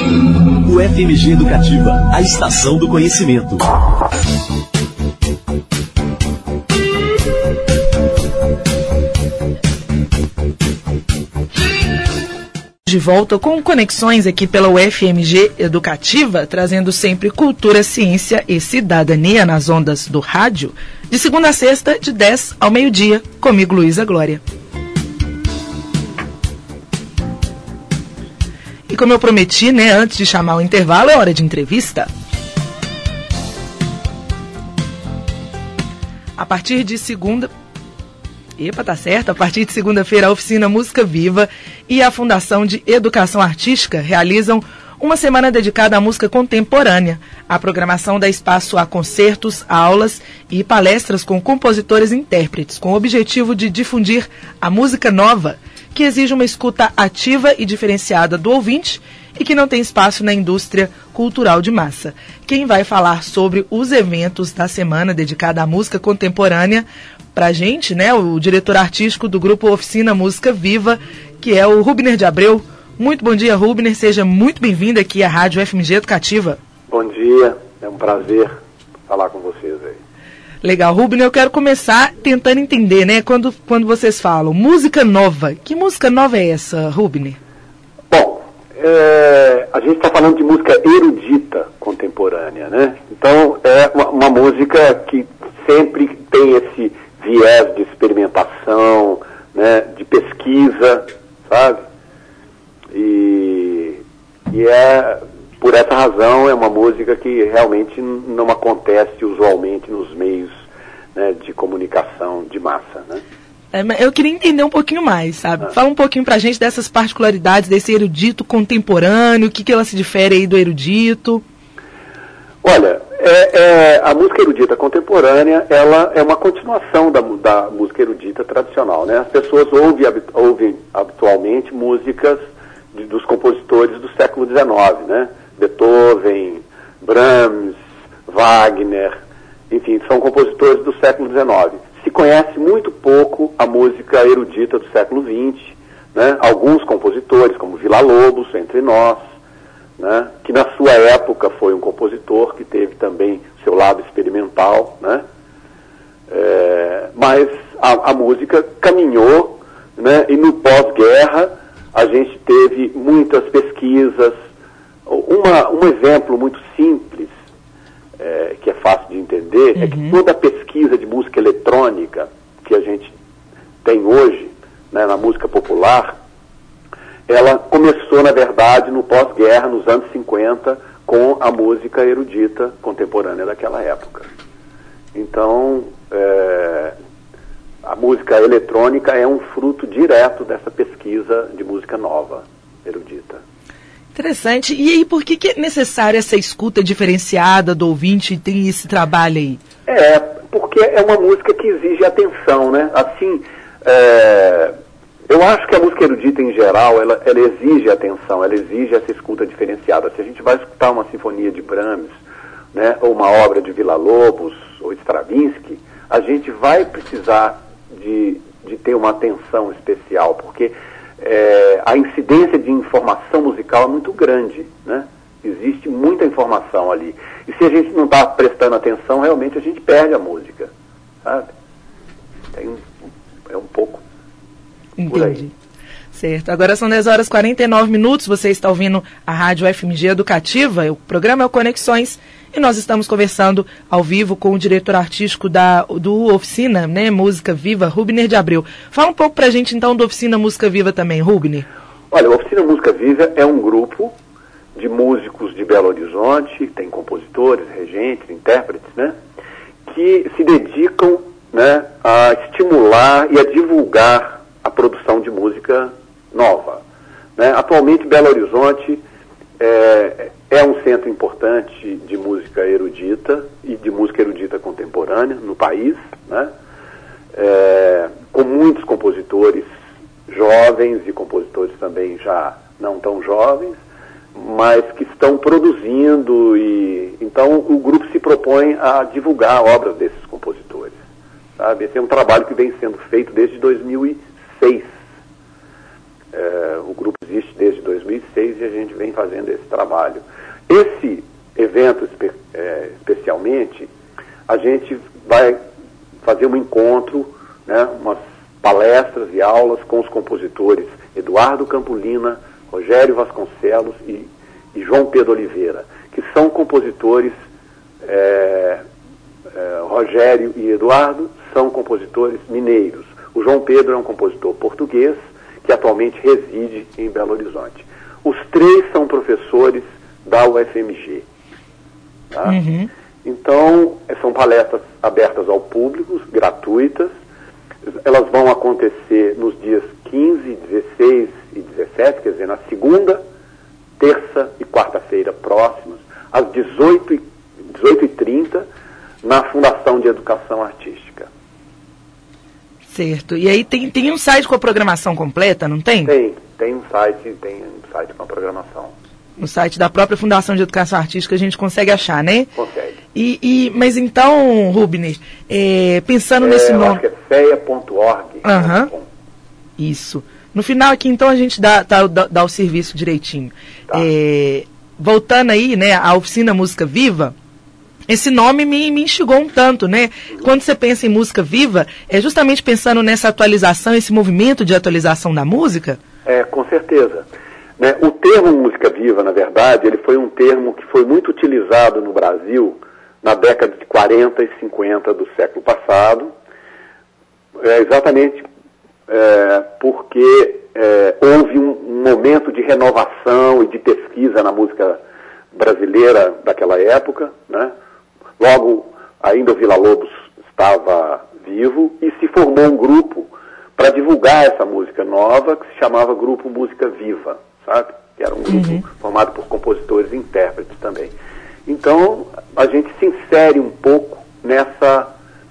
O FMG Educativa, a estação do conhecimento. De volta com conexões aqui pela UFMG Educativa, trazendo sempre cultura, ciência e cidadania nas ondas do rádio, de segunda a sexta, de 10 ao meio-dia, comigo, Luísa Glória. E como eu prometi, antes de chamar o intervalo, é hora de entrevista. A partir de segunda... tá certo. A partir de segunda-feira, a Oficina Música Viva e a Fundação de Educação Artística realizam uma semana dedicada à música contemporânea. A programação dá espaço a concertos, aulas e palestras com compositores e intérpretes, com o objetivo de difundir a música nova, que exige uma escuta ativa e diferenciada do ouvinte e que não tem espaço na indústria cultural de massa. Quem vai falar sobre os eventos da semana dedicada à música contemporânea pra gente, o diretor artístico do grupo Oficina Música Viva, que é o Rubner de Abreu. Muito bom dia, Rubner, seja muito bem-vindo aqui à Rádio FMG Educativa. Bom dia, é um prazer falar com vocês aí. Legal, Rubner, eu quero começar tentando entender, quando vocês falam música nova, que música nova é essa, Rubner? Bom, a gente está falando de música erudita contemporânea, Então, é uma música que sempre tem esse viés de experimentação, de pesquisa, sabe? E por essa razão, é uma música que realmente não acontece usualmente nos meios de comunicação de massa, Eu queria entender um pouquinho mais, sabe? Fala um pouquinho pra gente dessas particularidades desse erudito contemporâneo, o que ela se difere aí do erudito? Olha, a música erudita contemporânea, ela é uma continuação da música erudita tradicional, As pessoas ouvem habitualmente músicas dos compositores do século XIX, Beethoven, Brahms, Wagner, enfim, são compositores do século XIX. Se conhece muito pouco a música erudita do século XX, Alguns compositores, como Villa-Lobos, entre nós, que na sua época foi um compositor que teve também seu lado experimental, mas a música caminhou, e no pós-guerra a gente teve muitas pesquisas. Um exemplo muito simples, que é fácil de entender, é que toda a pesquisa de música eletrônica que a gente tem hoje, na música popular, ela começou, na verdade, no pós-guerra, nos anos 50, com a música erudita contemporânea daquela época. Então, a música eletrônica é um fruto direto dessa pesquisa de música nova, erudita. Interessante. E aí, por que é necessária essa escuta diferenciada do ouvinte e tem esse trabalho aí? Porque é uma música que exige atenção, Assim, eu acho que a música erudita em geral, ela exige atenção, ela exige essa escuta diferenciada. Se a gente vai escutar uma sinfonia de Brahms, ou uma obra de Villa-Lobos ou Stravinsky, a gente vai precisar de ter uma atenção especial, porque a incidência de informação musical é muito grande, Existe muita informação ali. E se a gente não está prestando atenção, realmente a gente perde a música, sabe? É um pouco... Entendi. Certo. Agora são 10 horas e 49 minutos. Você está ouvindo a Rádio FMG Educativa. O programa é o Conexões e nós estamos conversando ao vivo com o diretor artístico do Oficina, Música Viva, Rubner de Abreu. Fala um pouco pra gente então do Oficina Música Viva também, Rubner. Olha, o Oficina Música Viva é um grupo de músicos de Belo Horizonte, tem compositores, regentes, intérpretes, que se dedicam, a estimular e a divulgar a produção de música nova. Atualmente, Belo Horizonte é um centro importante de música erudita e de música erudita contemporânea no país, com muitos compositores jovens e compositores também já não tão jovens, mas que estão produzindo, e então o grupo se propõe a divulgar obras desses compositores, sabe? Esse é um trabalho que vem sendo feito desde 2006. O grupo existe desde 2006 e a gente vem fazendo esse trabalho. Esse evento, especialmente, a gente vai fazer um encontro, né, umas palestras e aulas com os compositores Eduardo Campolina, Rogério Vasconcelos e João Pedro Oliveira, que são compositores. Rogério e Eduardo são compositores mineiros. O João Pedro é um compositor português que atualmente reside em Belo Horizonte. Os três são professores da UFMG. Tá? Uhum. Então, são palestras abertas ao público, gratuitas. Elas vão acontecer nos dias 15, 16 e 17, quer dizer, na segunda, terça e quarta-feira próximas, às 18h30, na Fundação de Educação Artística. Certo. E aí tem um site com a programação completa, não tem? Tem um site com a programação. No site da própria Fundação de Educação Artística a gente consegue achar, né? Consegue. Mas então, Rubner, pensando nesse nome... Eu acho que é ceia.org. Uhum. Isso. No final aqui, então, a gente dá o serviço direitinho. Tá. Voltando aí, né, a Oficina Música Viva, esse nome me instigou um tanto, né? Quando você pensa em música viva, é justamente pensando nessa atualização, esse movimento de atualização da música? Com certeza. Né? O termo música viva, na verdade, ele foi um termo que foi muito utilizado no Brasil na década de 40 e 50 do século passado, exatamente porque houve um momento de renovação e de pesquisa na música brasileira daquela época, né? Logo, ainda o Villa-Lobos estava vivo e se formou um grupo para divulgar essa música nova que se chamava Grupo Música Viva, sabe? Que era um grupo formado por compositores e intérpretes também. Então, a gente se insere um pouco nessa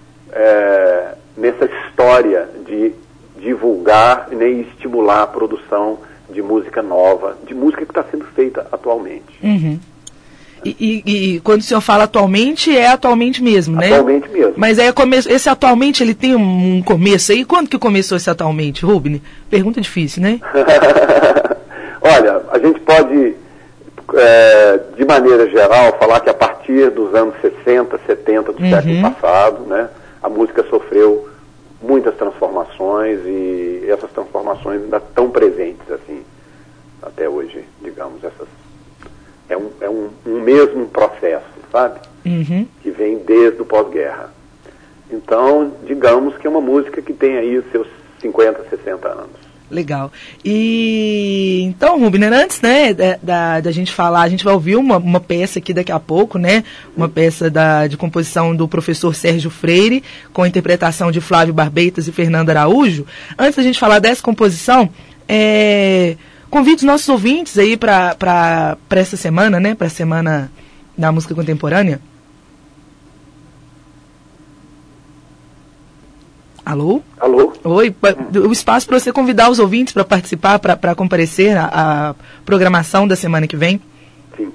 história de divulgar, né, e estimular a produção de música nova, de música que está sendo feita atualmente. Uhum. E quando o senhor fala atualmente, é atualmente mesmo, né? Atualmente mesmo. Mas aí esse atualmente, ele tem um começo aí? Quando que começou esse atualmente, Rubner? Pergunta difícil, né? Olha, a gente pode, de maneira geral, falar que a partir dos anos 60, 70 do século passado, né, a música sofreu muitas transformações e essas transformações ainda estão presentes, assim, até hoje, digamos, é um mesmo processo, sabe? Que vem desde o pós-guerra. Então, digamos que é uma música que tem aí os seus 50, 60 anos. Legal. E então, Rubner, antes, né, da gente falar, a gente vai ouvir uma peça aqui daqui a pouco, né? Uma peça de composição do professor Sérgio Freire, com a interpretação de Flávio Barbeitas e Fernando Araújo. Antes da gente falar dessa composição, convido os nossos ouvintes aí para essa semana, né? Para a Semana da Música Contemporânea. Alô? Alô? Oi, o espaço para você convidar os ouvintes para participar, para comparecer à programação da semana que vem. Sim.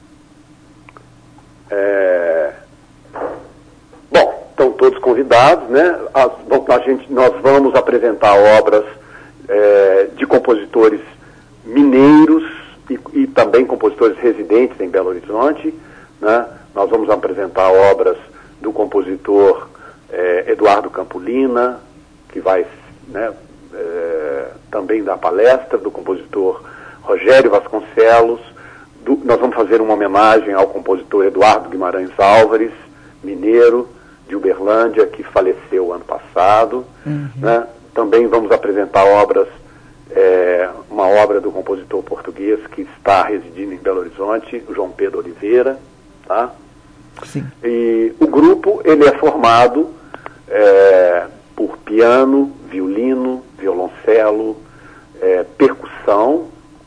Bom, estão todos convidados, né? Nós vamos apresentar obras de compositores mineiros e também compositores residentes em Belo Horizonte, né? Nós vamos apresentar obras do compositor Eduardo Campolina, que vai, né, também dar palestra, do compositor Rogério Vasconcelos. Nós vamos fazer uma homenagem ao compositor Eduardo Guimarães Álvares, mineiro de Uberlândia, que faleceu ano passado. Né? Também vamos apresentar uma obra do compositor português que está residindo em Belo Horizonte, o João Pedro Oliveira. Tá? Sim. E o grupo ele é formado por piano, violino, violoncelo, percussão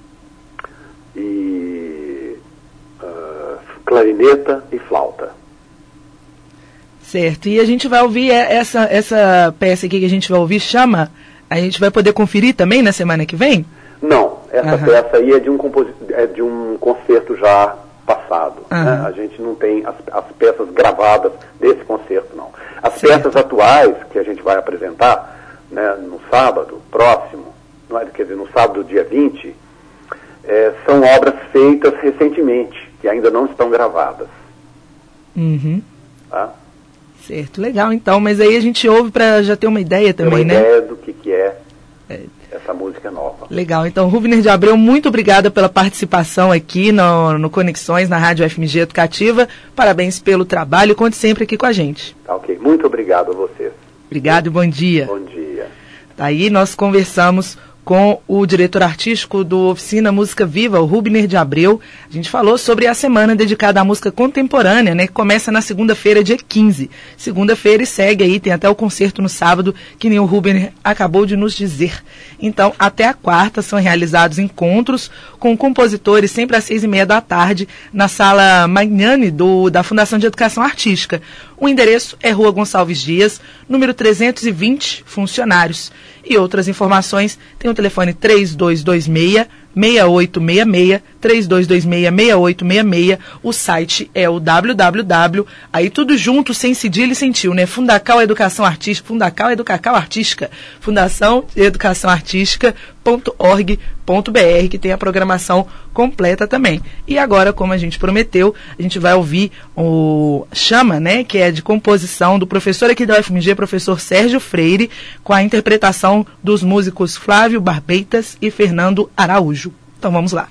e clarineta e flauta. Certo, e a gente vai ouvir essa peça aqui que a gente vai ouvir, a gente vai poder conferir também na semana que vem? Não, essa peça aí é de um concerto já passado. Né? A gente não tem as peças gravadas desse concerto, não. As peças atuais que a gente vai apresentar, né, no sábado próximo, quer dizer, no sábado, dia 20, são obras feitas recentemente, que ainda não estão gravadas. Uhum. Tá? Certo, legal então, mas aí a gente ouve para já ter uma ideia também, né? Uma ideia do que é essa música nova. Legal, então Rubner de Abreu, muito obrigada pela participação aqui no Conexões, na Rádio FMG Educativa, parabéns pelo trabalho e conte sempre aqui com a gente. Tá, ok, muito obrigado a vocês. Obrigado e bom dia. Bom dia. Daí nós conversamos com o diretor artístico do Oficina Música Viva, o Rubner de Abreu. A gente falou sobre a semana dedicada à música contemporânea, né, que começa na segunda-feira, dia 15. Segunda-feira e segue aí, tem até o concerto no sábado, que nem o Rubner acabou de nos dizer. Então, até a quarta são realizados encontros com compositores, sempre às 6h30 da tarde, na Sala Magnani da Fundação de Educação Artística. O endereço é Rua Gonçalves Dias, número 320, funcionários. E outras informações, tem o telefone 3226-6866, 3226-6866, o site é o www, aí tudo junto, sem cedilha e sem tio, né? Fundacal Educação Artística, Fundacal Educacal Artística, Fundação Educação Artística.org.br, que tem a programação completa também. E agora, como a gente prometeu, a gente vai ouvir o Chama, né? Que é de composição do professor aqui da UFMG, professor Sérgio Freire, com a interpretação dos músicos Flávio Barbeitas e Fernando Araújo. Então vamos lá.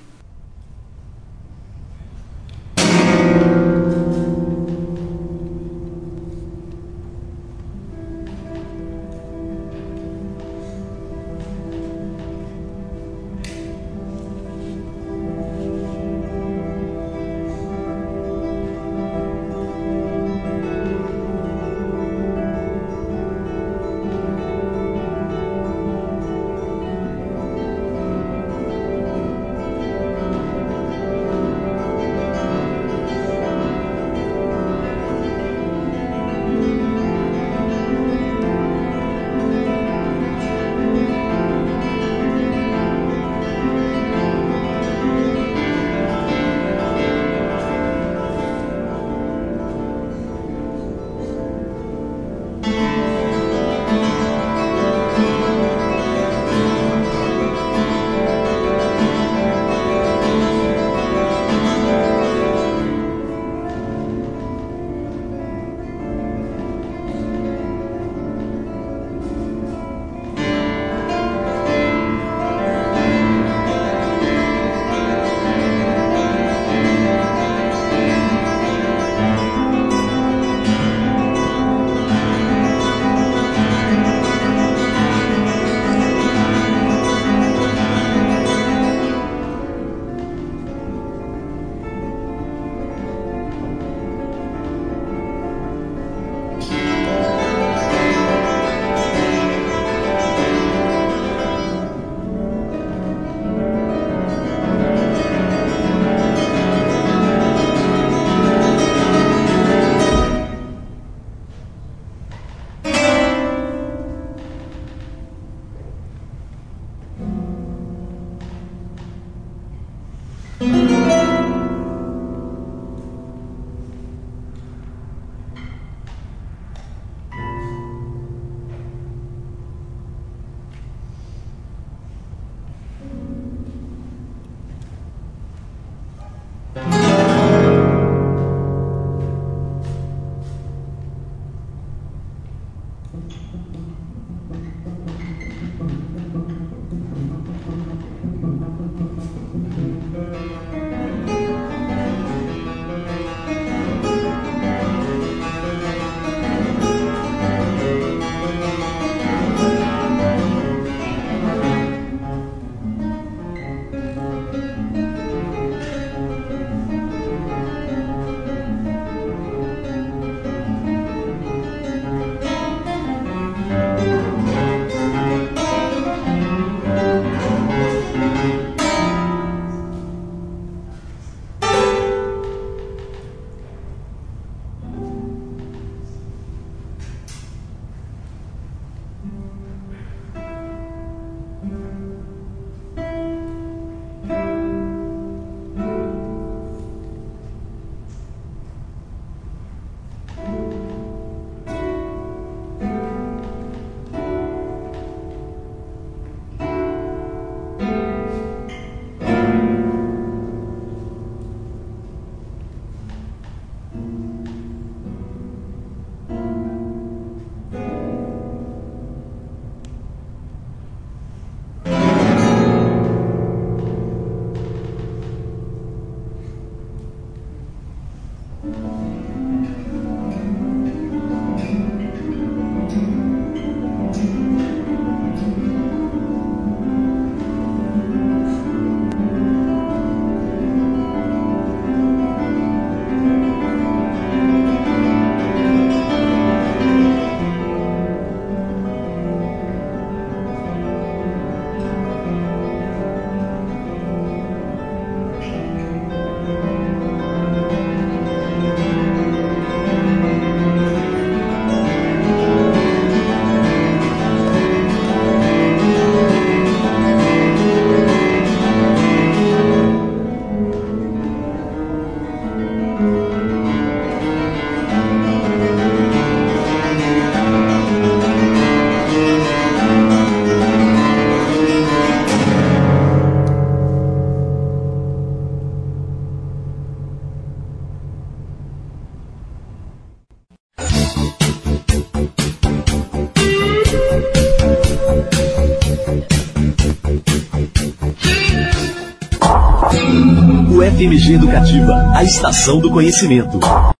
UFMG Educativa, a estação do conhecimento.